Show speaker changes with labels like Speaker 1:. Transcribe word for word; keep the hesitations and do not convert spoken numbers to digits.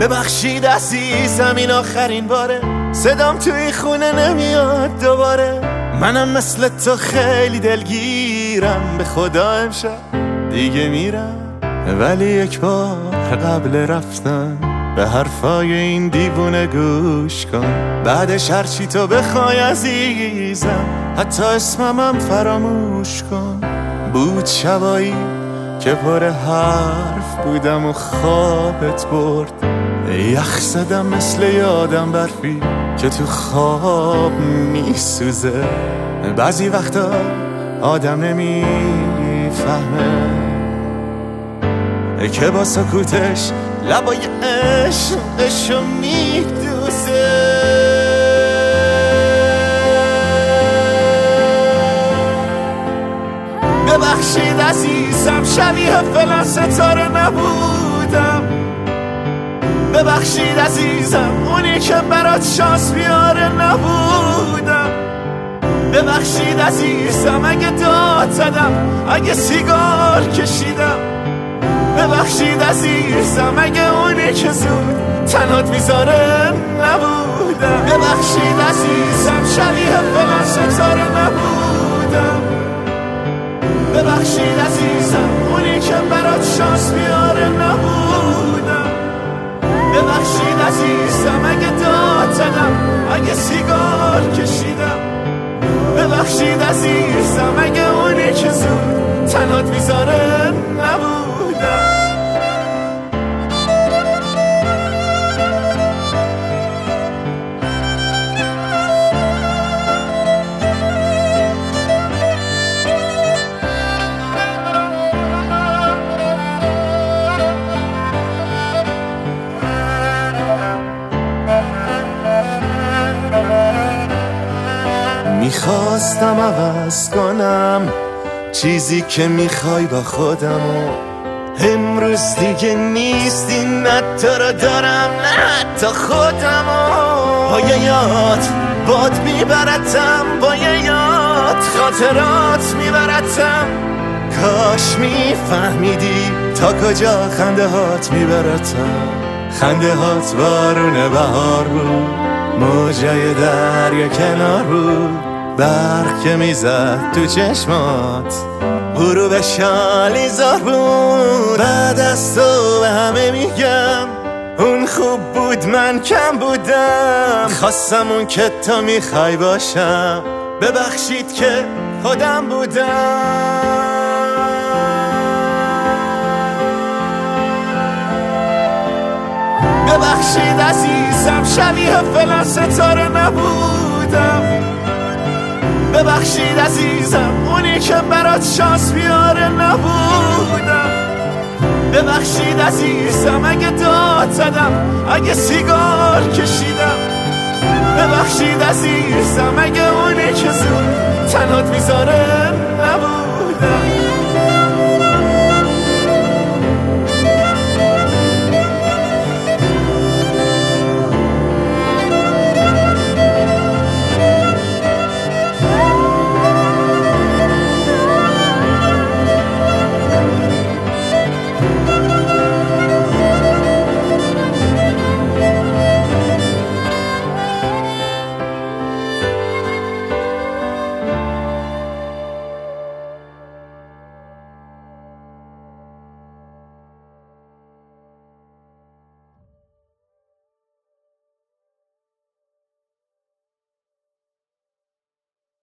Speaker 1: ببخشید عزیزم این آخرین باره، صدام توی خونه نمیاد دوباره. منم مثل تو خیلی دلگیرم، به خدا امشب دیگه میرم. ولی یک بار قبل رفتن به حرفای این دیوونه گوش کن. بعدش هرچی تو بخوای عزیزم، حتی اسممم فراموش کن. بود شبایی که پر حرف بودم و خوابت برد، یخ زدم مثل یادم برفی که تو خواب میسوزه. بعضی وقتا آدم نمیفهمه که با سکوتش لبای عشقشو میدوزه. ببخشید عزیزم شبیه فلان ستاره نبودم. ببخشید عزیزم اونی که برات شانس بیاره نبودم. ببخشید عزیزم اگه داد زدم، اگه سیگار کشیدم. ببخشید عزیزم اگه اونی که زود تنات میذاره نبودم. ببخشید عزیزم شبیه فلان ستاره نبودم. ببخشید عزیزم اونی که برات شانس بیاره نبودم. ببخشید عزیزم اگه داد زدم، اگه سیگار کشیدم. ببخشید عزیزم اگه اونی که زود تنات میذاره نبودم. میخواستم عوض کنم چیزی که میخوای با خودم و امروز دیگه نیستی، نه تو رو دارم نه حتی خودم و با یه یاد باد میبرتم، با یه یاد خاطرات میبرتم. کاش میفهمیدی تا کجا خنده هات میبرتم. خنده هات بارون بهار بود، موجای دریا کنار بود، برق که میزد تو چشمات، غروب شالیزار بود. بعد از تو به همه میگم اون خوب بود من کم بودم. خواستم اون که تو میخوای باشم، ببخشید که خودم بودم. ببخشید عزیزم شبیه فلان ستاره نبودم. ببخشید عزیزم اونی که برات شانس بیاره نبودم. ببخشید عزیزم اگه داد زدم، اگه سیگار کشیدم. ببخشید عزیزم اگه اونی که زود تنات میذاره نبودم.